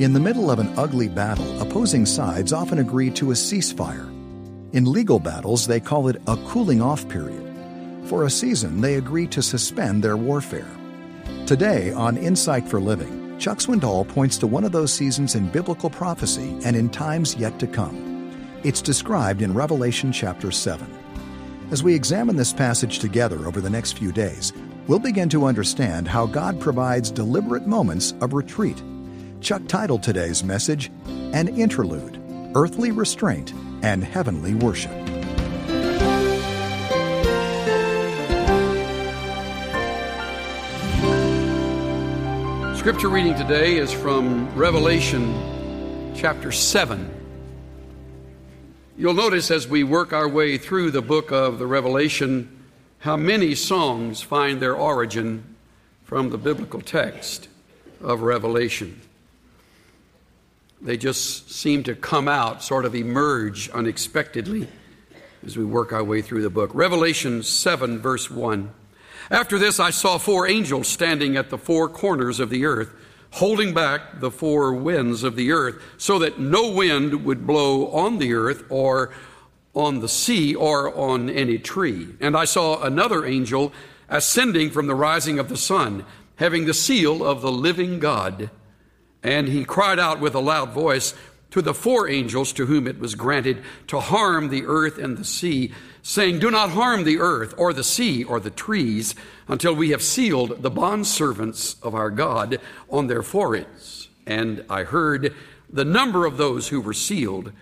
In the middle of an ugly battle, opposing sides often agree to a ceasefire. In legal battles, they call it a cooling-off period. For a season, they agree to suspend their warfare. Today, on Insight for Living, Chuck Swindoll points to one of those seasons in biblical prophecy and in times yet to come. It's described in Revelation chapter 7. As we examine this passage together over the next few days, we'll begin to understand how God provides deliberate moments of retreat. Chuck titled today's message, An Interlude, Earthly Restraint and Heavenly Worship. Scripture reading today is from Revelation chapter 7. You'll notice as we work our way through the book of the Revelation how many songs find their origin from the biblical text of Revelation. They just seem to come out, sort of emerge unexpectedly as we work our way through the book. Revelation 7, verse 1. After this I saw 4 angels standing at the 4 corners of the earth, holding back the 4 winds of the earth, so that no wind would blow on the earth or on the sea or on any tree. And I saw another angel ascending from the rising of the sun, having the seal of the living God. And he cried out with a loud voice to the 4 angels to whom it was granted to harm the earth and the sea, saying, "Do not harm the earth or the sea or the trees until we have sealed the bondservants of our God on their foreheads." And I heard the number of those who were sealed,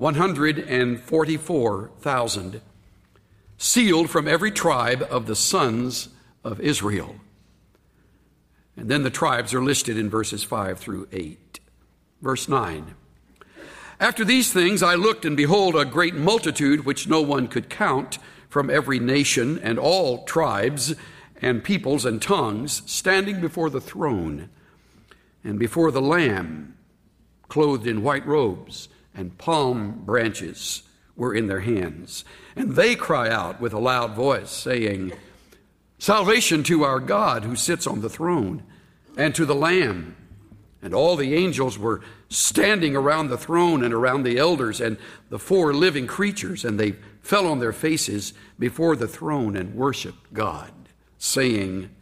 144,000, sealed from every tribe of the sons of Israel. And then the tribes are listed in verses 5 through 8. Verse 9. After these things I looked, and behold, a great multitude which no one could count, from every nation and all tribes and peoples and tongues, standing before the throne and before the Lamb, clothed in white robes, and palm branches were in their hands. And they cry out with a loud voice, saying, "Salvation to our God who sits on the throne, and to the Lamb." And all the angels were standing around the throne and around the elders and the 4 living creatures, and they fell on their faces before the throne and worshiped God, saying,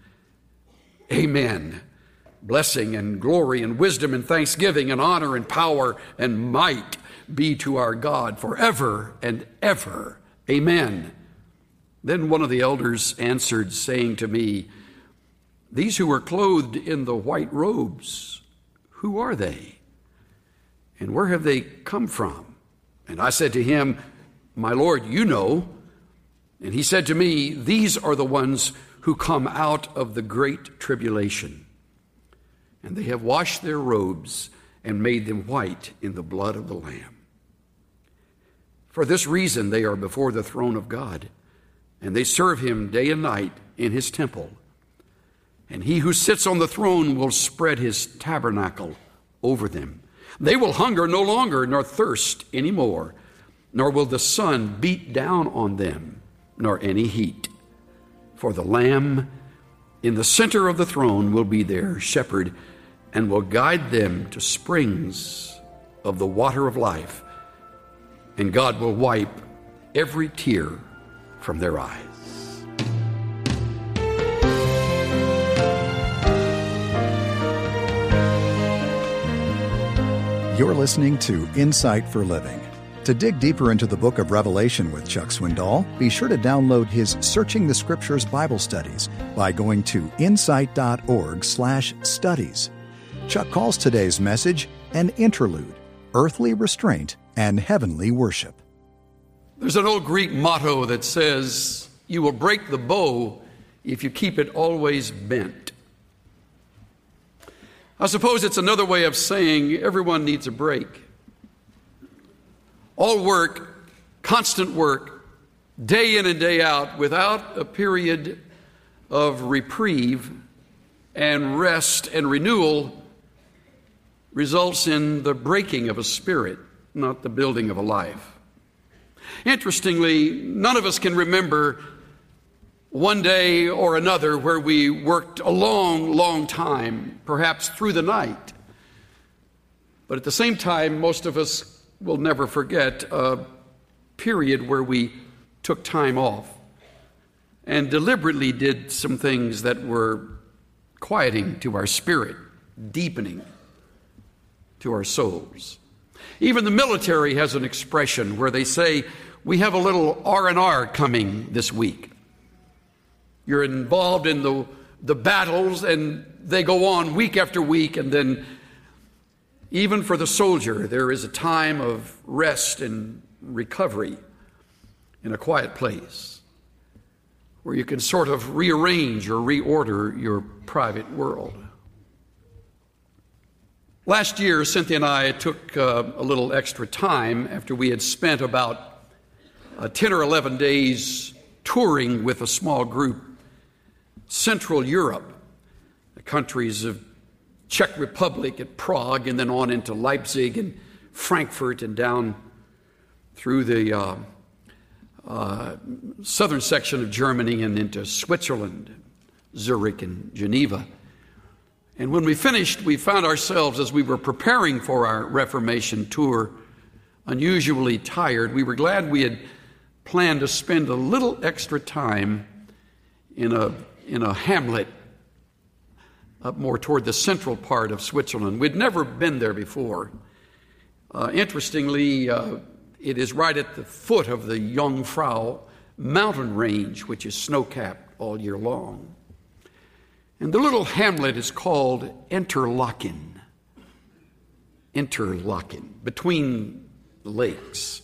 "Amen. Blessing and glory and wisdom and thanksgiving and honor and power and might be to our God forever and ever. Amen." Then one of the elders answered, saying to me, "These who are clothed in the white robes, who are they? And where have they come from?" And I said to him, "My Lord, you know." And he said to me, "These are the ones who come out of the great tribulation. And they have washed their robes and made them white in the blood of the Lamb. For this reason they are before the throne of God, and they serve him day and night in his temple. And he who sits on the throne will spread his tabernacle over them. They will hunger no longer, nor thirst any more, nor will the sun beat down on them, nor any heat. For the Lamb in the center of the throne will be their shepherd, and will guide them to springs of the water of life, and God will wipe every tear from their eyes." You're listening to Insight for Living. To dig deeper into the book of Revelation with Chuck Swindoll, be sure to download his Searching the Scriptures Bible studies by going to insight.org/studies. Chuck calls today's message An Interlude, Earthly Restraint and Heavenly Worship. There's an old Greek motto that says, "You will break the bow if you keep it always bent." I suppose it's another way of saying everyone needs a break. All work, constant work, day in and day out, without a period of reprieve and rest and renewal, results in the breaking of a spirit, not the building of a life. Interestingly, none of us can remember one day or another where we worked a long, long time, perhaps through the night, But at the same time, most of us will never forget a period where we took time off and deliberately did some things that were quieting to our spirit, deepening to our souls. Even the military has an expression where they say, we have a little R&R coming this week. You're involved in the battles, and they go on week after week, and then even for the soldier, there is a time of rest and recovery in a quiet place where you can sort of rearrange or reorder your private world. Last year, Cynthia and I took a little extra time after we had spent about 10 or 11 days touring with a small group Central Europe, the countries of Czech Republic at Prague, and then on into Leipzig and Frankfurt and down through the southern section of Germany and into Switzerland, Zurich and Geneva. And when we finished, we found ourselves, as we were preparing for our Reformation tour, unusually tired. We were glad we had planned to spend a little extra time in a hamlet up more toward the central part of Switzerland. We'd never been there before. Interestingly, it is right at the foot of the Jungfrau mountain range, which is snow-capped all year long. And the little hamlet is called Interlaken, between the lakes.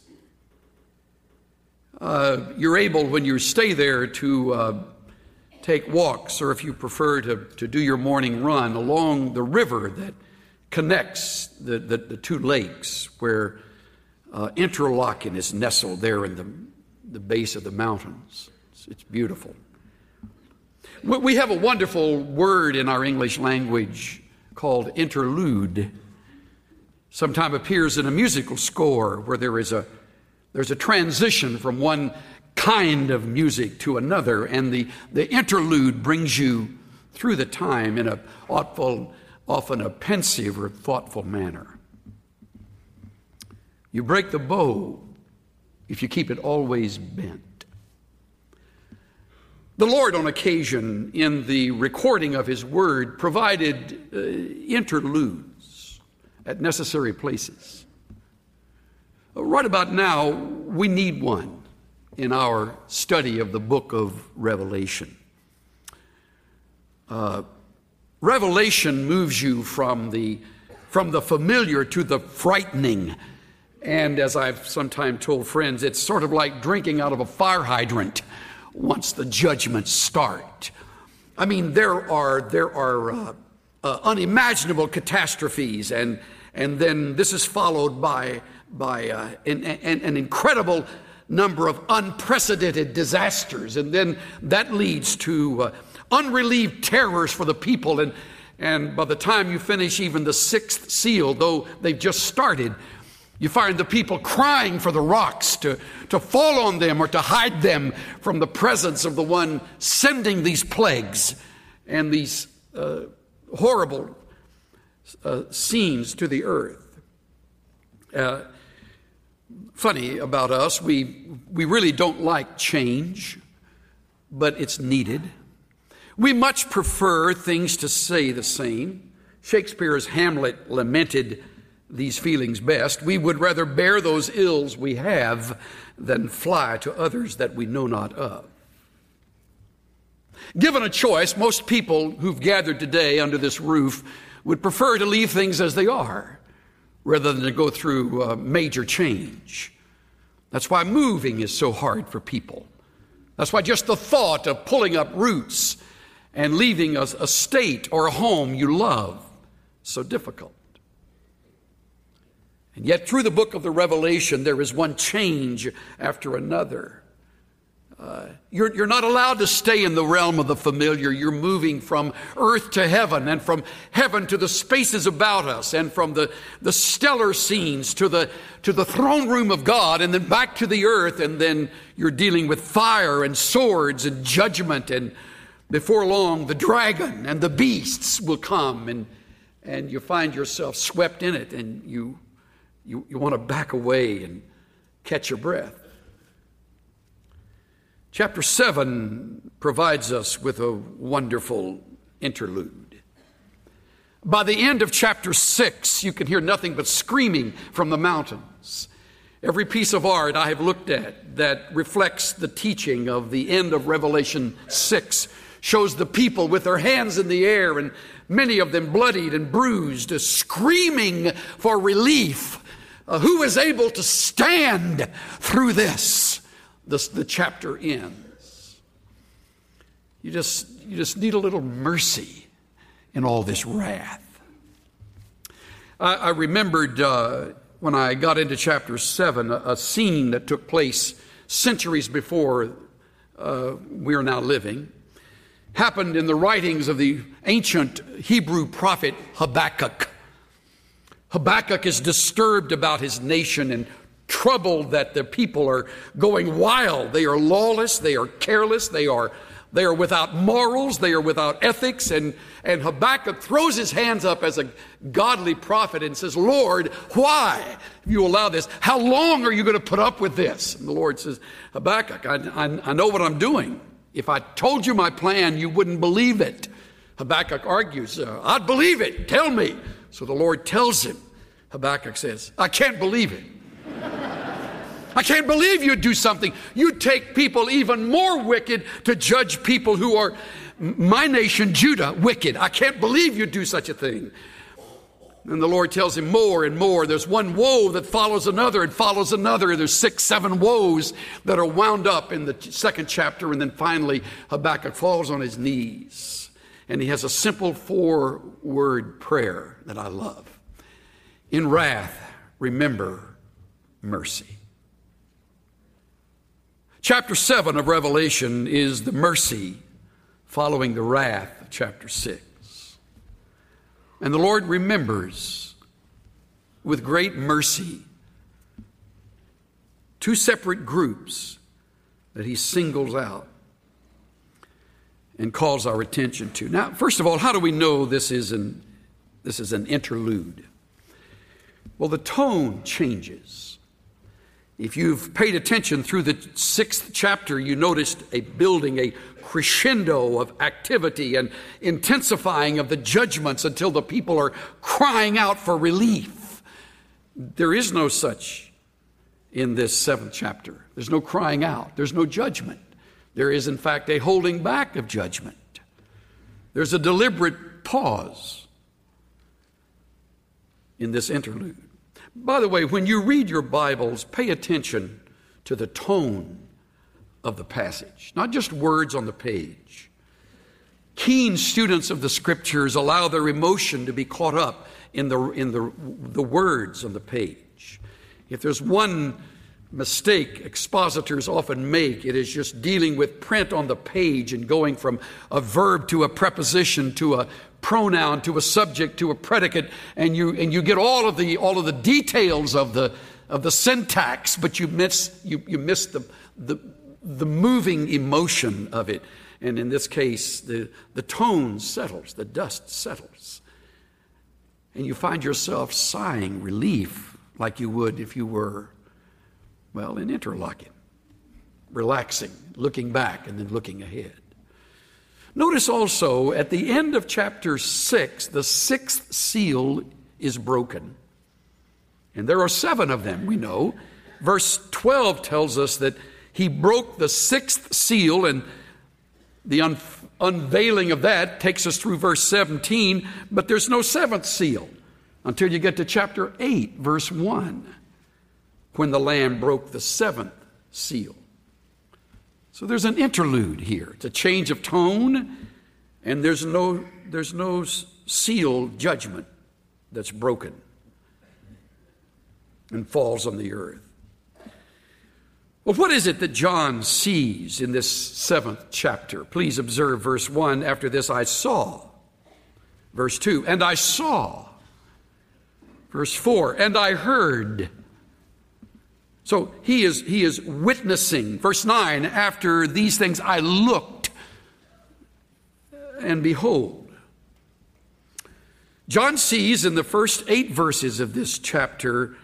You're able, when you stay there, to take walks, or if you prefer to do your morning run along the river that connects the two lakes, where Interlaken is nestled there in the base of the mountains. It's beautiful. We have a wonderful word in our English language called interlude. Sometimes appears in a musical score where there's a transition from one kind of music to another, and the interlude brings you through the time in often a pensive or thoughtful manner. You break the bow if you keep it always bent. The Lord, on occasion, in the recording of His Word, provided interludes at necessary places. Right about now, we need one in our study of the book of Revelation. Revelation moves you from the familiar to the frightening. And as I've sometimes told friends, it's sort of like drinking out of a fire hydrant once the judgments start. I mean, there are unimaginable catastrophes, and then this is followed by an incredible number of unprecedented disasters, and then that leads to unrelieved terrors for the people, and by the time you finish even the sixth seal, though they've just started, you find the people crying for the rocks to fall on them or to hide them from the presence of the one sending these plagues and these horrible scenes to the earth. Funny about us, we really don't like change, but it's needed. We much prefer things to stay the same. Shakespeare's Hamlet lamented these feelings best. We would rather bear those ills we have than fly to others that we know not of. Given a choice, most people who've gathered today under this roof would prefer to leave things as they are rather than to go through major change. That's why moving is so hard for people. That's why just the thought of pulling up roots and leaving a state or a home you love is so difficult. And yet through the book of the Revelation, there is one change after another. You're not allowed to stay in the realm of the familiar. You're moving from earth to heaven, and from heaven to the spaces about us, and from the stellar scenes to the throne room of God, and then back to the earth, and then you're dealing with fire and swords and judgment, and before long the dragon and the beasts will come and you find yourself swept in it, and you want to back away and catch your breath. Chapter 7 provides us with a wonderful interlude. By the end of chapter 6, you can hear nothing but screaming from the mountains. Every piece of art I have looked at that reflects the teaching of the end of Revelation 6 shows the people with their hands in the air, and many of them bloodied and bruised, screaming for relief. Who is able to stand through this? The chapter ends. You just need a little mercy in all this wrath. I remembered when I got into chapter 7 a scene that took place centuries before we are now living. Happened in the writings of the ancient Hebrew prophet Habakkuk. Habakkuk is disturbed about his nation and troubled that the people are going wild. They are lawless. They are careless. They are without morals. They are without ethics. And Habakkuk throws his hands up as a godly prophet and says, Lord, why have you allowed this? How long are you going to put up with this? And the Lord says, Habakkuk, I know what I'm doing. If I told you my plan, you wouldn't believe it. Habakkuk argues, I'd believe it. Tell me. So the Lord tells him. Habakkuk says, I can't believe it. I can't believe you'd do something. You'd take people even more wicked to judge people who are my nation, Judah, wicked. I can't believe you'd do such a thing. And the Lord tells him more and more. There's one woe that follows another and follows another. There's 6, 7 woes that are wound up in the second chapter. And then finally, Habakkuk falls on his knees. And he has a simple 4-word prayer that I love. In wrath, remember mercy. Chapter 7 of Revelation is the mercy following the wrath of chapter 6. And the Lord remembers with great mercy 2 separate groups that he singles out and calls our attention to. Now, first of all, how do we know this is an interlude? Well, the tone changes. If you've paid attention through the 6th chapter, you noticed a building, a crescendo of activity and intensifying of the judgments until the people are crying out for relief. There is no such in this 7th chapter. There's no crying out. There's no judgment. There is, in fact, a holding back of judgment. There's a deliberate pause in this interlude. By the way, when you read your Bibles, pay attention to the tone of the passage, not just words on the page. Keen students of the Scriptures allow their emotion to be caught up in the words on the page. If there's one mistake expositors often make, it is just dealing with print on the page and going from a verb to a preposition to a pronoun to a subject to a predicate, and you get all of the details of the syntax, but you miss the moving emotion of it. And in this case, the tone settles, the dust settles, and you find yourself sighing relief like you would if you were, well, in Interlaken, relaxing, looking back and then looking ahead. Notice also at the end of chapter 6, the 6th seal is broken. And there are 7 of them, we know. Verse 12 tells us that he broke the 6th seal, and the unveiling of that takes us through verse 17, but there's no 7th seal until you get to chapter 8, verse 1, when the Lamb broke the 7th seal. So there's an interlude here. It's a change of tone, and there's no seal judgment that's broken and falls on the earth. Well, what is it that John sees in this 7th chapter? Please observe verse 1. After this I saw. Verse 2, and I saw. Verse 4, and I heard. So he is witnessing. Verse 9, after these things I looked, and behold. John sees in the first 8 verses of this chapter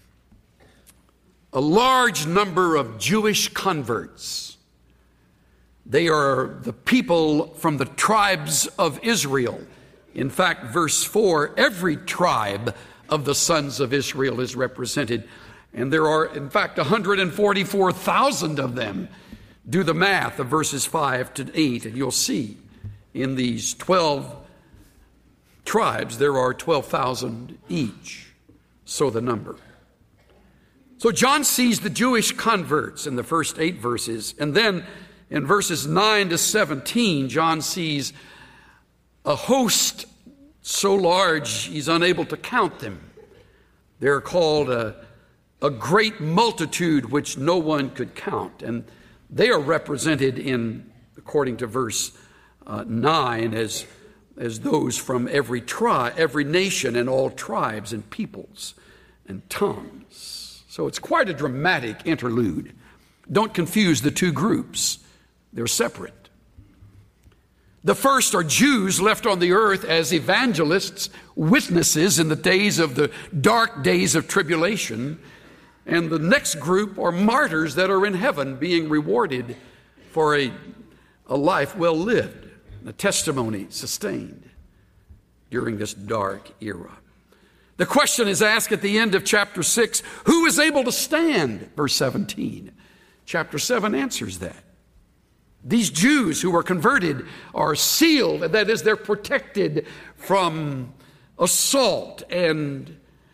a large number of Jewish converts. They are the people from the tribes of Israel. In fact, verse 4, every tribe of the sons of Israel is represented. And there are, in fact, 144,000 of them. Do the math of verses 5 to 8, and you'll see in these 12 tribes, there are 12,000 each. So the number. So John sees the Jewish converts in the first 8 verses. And then in verses 9 to 17, John sees a host so large he's unable to count them. They're called a great multitude which no one could count. And they are represented in, according to verse 9, as those from every tribe, every nation, and all tribes and peoples and tongues. So it's quite a dramatic interlude. Don't confuse the two groups. They're separate. The first are Jews left on the earth as evangelists, witnesses in the days of the dark days of tribulation. And the next group are martyrs that are in heaven being rewarded for a life well lived, a testimony sustained during this dark era. The question is asked at the end of chapter 6, who is able to stand? Verse 17. Chapter 7 answers that. These Jews who are converted are sealed, that is, they're protected from assault and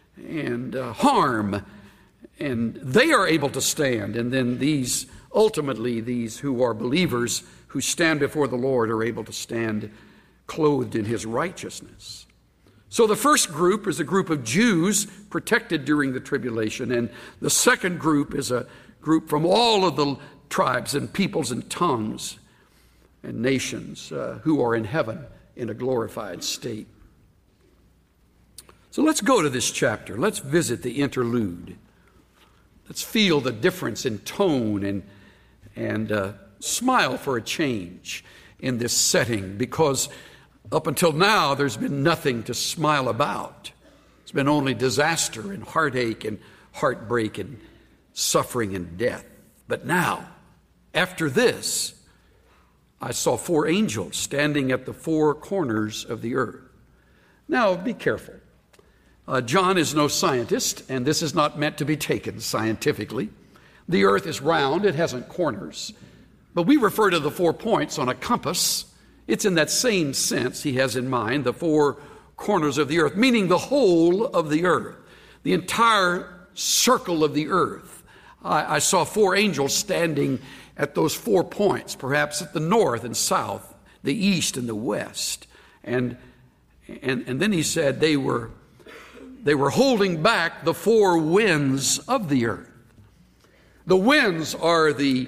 harm, and they are able to stand. And then these who are believers who stand before the Lord are able to stand clothed in his righteousness. So the first group is a group of Jews protected during the tribulation, and the second group is a group from all of the tribes and peoples and tongues and nations who are in heaven in a glorified state. So let's go to this chapter. Let's visit the interlude. Let's feel the difference in tone and smile for a change in this setting, because up until now there's been nothing to smile about. It's been only disaster and heartache and heartbreak and suffering and death. But now, after this, I saw 4 angels standing at the 4 corners of the earth. Now, be careful. John is no scientist, and this is not meant to be taken scientifically. The earth is round, it hasn't corners. But we refer to the 4 points on a compass. It's in that same sense he has in mind, the 4 corners of the earth, meaning the whole of the earth, the entire circle of the earth. I saw 4 angels standing at those 4 points, perhaps at the north and south, the east and the west. And then he said they were holding back the 4 winds of the earth. The winds are the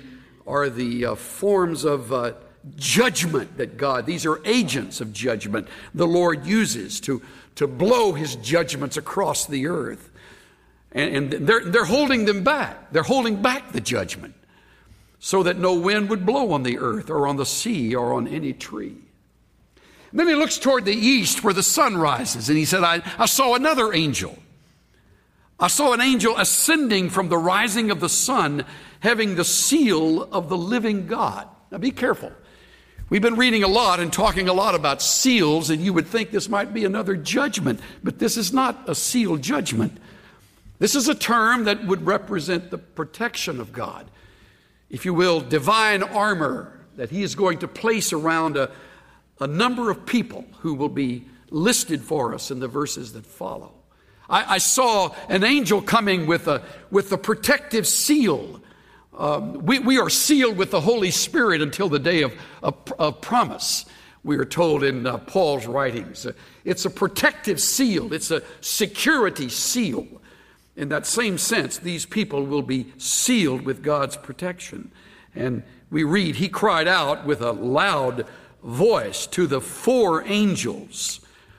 forms of judgment that God, these are agents of judgment the Lord uses to blow his judgments across the earth. And they're holding them back. They're holding back the judgment so that no wind would blow on the earth or on the sea or on any tree. And then he looks toward the east where the sun rises, and he said, I saw another angel. I saw an angel ascending from the rising of the sun, having the seal of the living God. Now be careful. We've been reading a lot and talking a lot about seals, and you would think this might be another judgment, but this is not a seal judgment. This is a term that would represent the protection of God, if you will, divine armor that he is going to place around a number of people who will be listed for us in the verses that follow. I saw an angel coming with the protective seal. We are sealed with the Holy Spirit until the day of promise, we are told in Paul's writings. It's a protective seal. It's a security seal. In that same sense, these people will be sealed with God's protection. And we read, he cried out with a loud voice to the 4 angels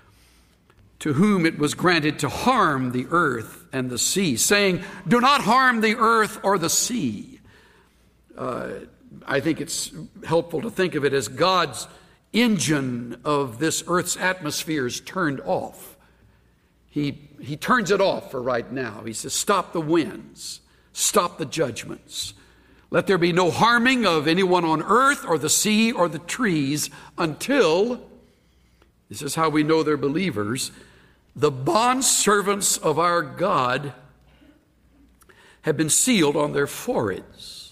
to whom it was granted to harm the earth and the sea, saying, do not harm the earth or the sea. I think it's helpful to think of it as God's engine of this earth's atmosphere is turned off. He turns it off for right now. He says, stop the winds, stop the judgments. Let there be no harming of anyone on earth or the sea or the trees until, this is how we know they're believers, the bondservants of our God have been sealed on their foreheads.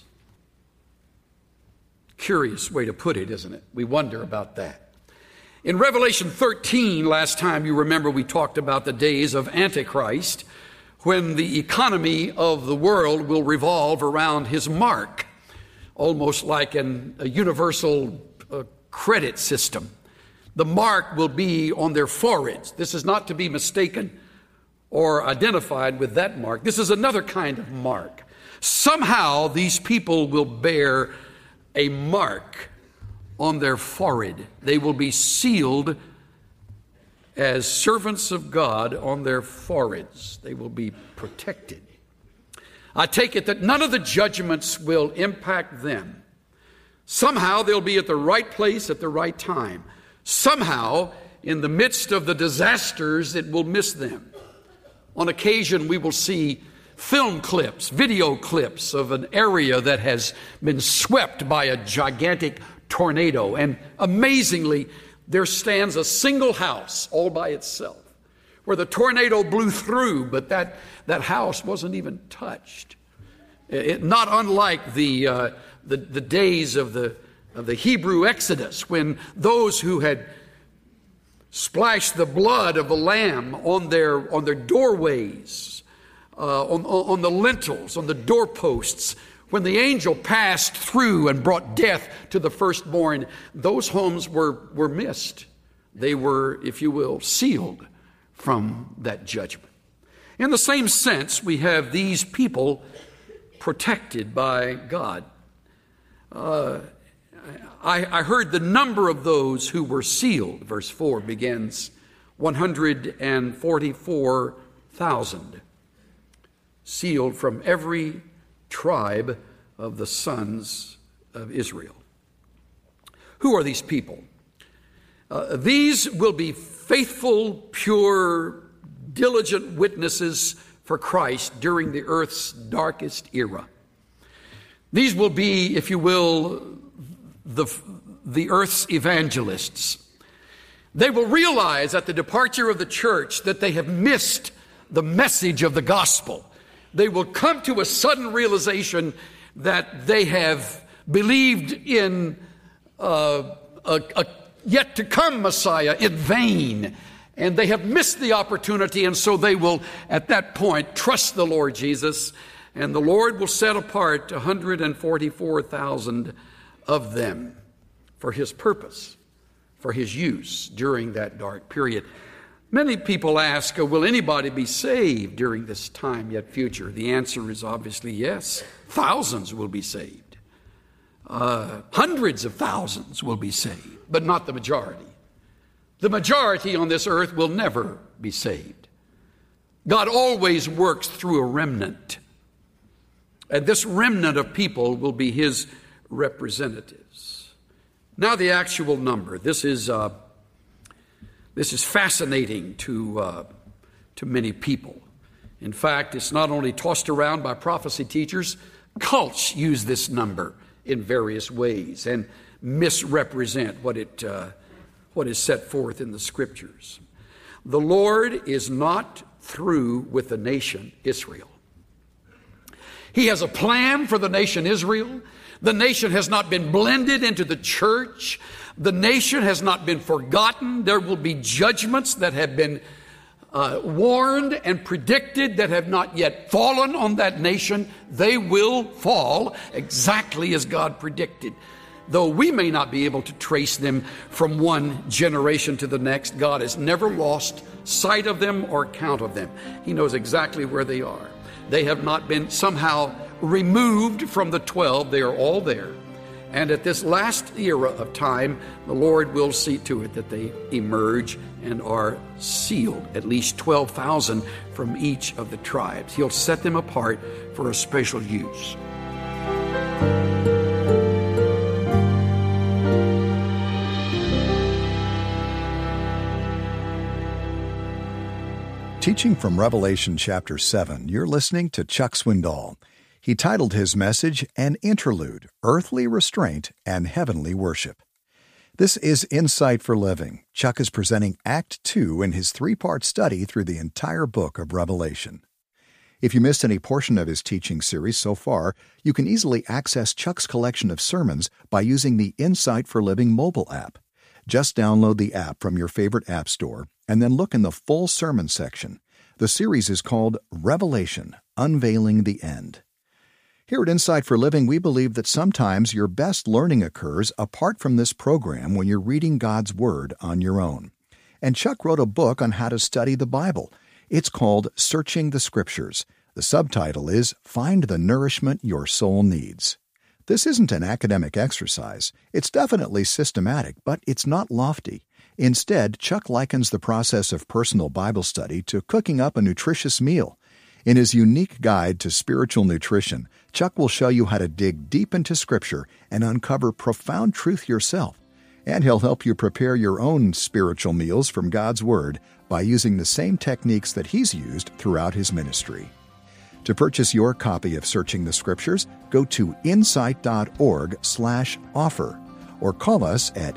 Curious way to put it, isn't it? We wonder about that. In Revelation 13, last time you remember we talked about the days of Antichrist, when the economy of the world will revolve around his mark, almost like a universal credit system. The mark will be on their foreheads. This is not to be mistaken or identified with that mark. This is another kind of mark. Somehow these people will bear a mark on their forehead. They will be sealed as servants of God on their foreheads. They will be protected. I take it that none of the judgments will impact them. Somehow they'll be at the right place at the right time. Somehow, in the midst of the disasters, it will miss them. On occasion, we will see film clips, video clips of an area that has been swept by a gigantic tornado. And amazingly, there stands a single house all by itself where the tornado blew through, but that house wasn't even touched. Not unlike the days of the Hebrew Exodus, when those who had splashed the blood of the lamb on their doorways, on the lintels, on the doorposts, when the angel passed through and brought death to the firstborn, those homes were missed. They were, if you will, sealed from that judgment. In the same sense, we have these people protected by God. I heard the number of those who were sealed. Verse 4 begins, 144,000 sealed from every tribe of the sons of Israel. Who are these people? These will be faithful, pure, diligent witnesses for Christ during the earth's darkest era. These will be, if you will, the earth's evangelists. They will realize at the departure of the church that they have missed the message of the gospel. They will come to a sudden realization that they have believed in a yet to come Messiah in vain, and they have missed the opportunity, and so they will at that point trust the Lord Jesus, and the Lord will set apart 144,000 of them for his purpose, for his use during that dark period. Many people ask, will anybody be saved during this time yet future? The answer is obviously yes. Thousands will be saved. Hundreds of thousands will be saved, but not the majority. The majority on this earth will never be saved. God always works through a remnant, and this remnant of people will be his representatives. Now the actual number. This is fascinating to many people. In fact, it's not only tossed around by prophecy teachers, cults use this number in various ways and misrepresent what is set forth in the scriptures. The Lord is not through with the nation Israel. He has a plan for the nation Israel. The nation has not been blended into the church. The nation has not been forgotten. There will be judgments that have been warned and predicted that have not yet fallen on that nation. They will fall exactly as God predicted. Though we may not be able to trace them from one generation to the next, God has never lost sight of them or count of them. He knows exactly where they are. They have not been somehow removed from the 12. They are all there. And at this last era of time, the Lord will see to it that they emerge and are sealed, at least 12,000 from each of the tribes. He'll set them apart for a special use. Teaching from Revelation chapter 7, you're listening to Chuck Swindoll. He titled his message, An Interlude, Earthly Restraint and Heavenly Worship. This is Insight for Living. Chuck is presenting Act 2 in his three-part study through the entire book of Revelation. If you missed any portion of his teaching series so far, you can easily access Chuck's collection of sermons by using the Insight for Living mobile app. Just download the app from your favorite app store and then look in the full sermon section. The series is called Revelation, Unveiling the End. Here at Insight for Living, we believe that sometimes your best learning occurs apart from this program when you're reading God's Word on your own. And Chuck wrote a book on how to study the Bible. It's called Searching the Scriptures. The subtitle is Find the Nourishment Your Soul Needs. This isn't an academic exercise. It's definitely systematic, but it's not lofty. Instead, Chuck likens the process of personal Bible study to cooking up a nutritious meal. In his unique guide to spiritual nutrition, Chuck will show you how to dig deep into Scripture and uncover profound truth yourself. And he'll help you prepare your own spiritual meals from God's Word by using the same techniques that he's used throughout his ministry. To purchase your copy of Searching the Scriptures, go to insight.org/offer or call us at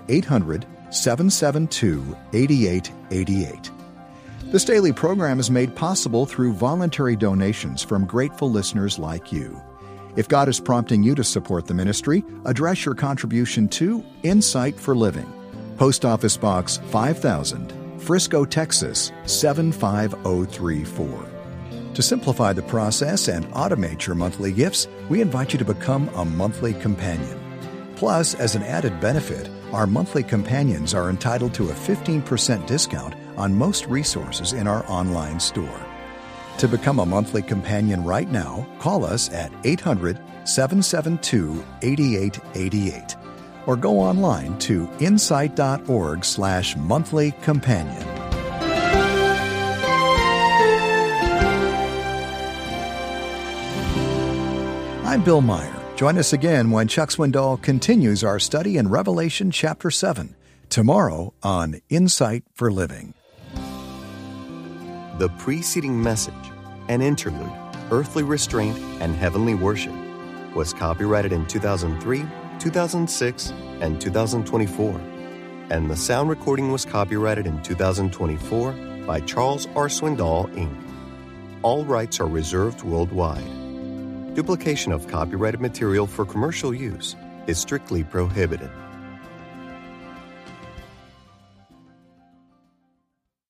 800-772-8888. This daily program is made possible through voluntary donations from grateful listeners like you. If God is prompting you to support the ministry, address your contribution to Insight for Living, Post Office Box 5000, Frisco, Texas 75034. To simplify the process and automate your monthly gifts, we invite you to become a monthly companion. Plus, as an added benefit, our monthly companions are entitled to a 15% discount on most resources in our online store. To become a monthly companion right now, call us at 800-772-8888 or go online to insight.org/monthly-companion. I'm Bill Meyer. Join us again when Chuck Swindoll continues our study in Revelation chapter 7, tomorrow on Insight for Living. The preceding message, An Interlude, Earthly Restraint and Heavenly Worship, was copyrighted in 2003, 2006, and 2024, and the sound recording was copyrighted in 2024 by Charles R. Swindoll, Inc. All rights are reserved worldwide. Duplication of copyrighted material for commercial use is strictly prohibited.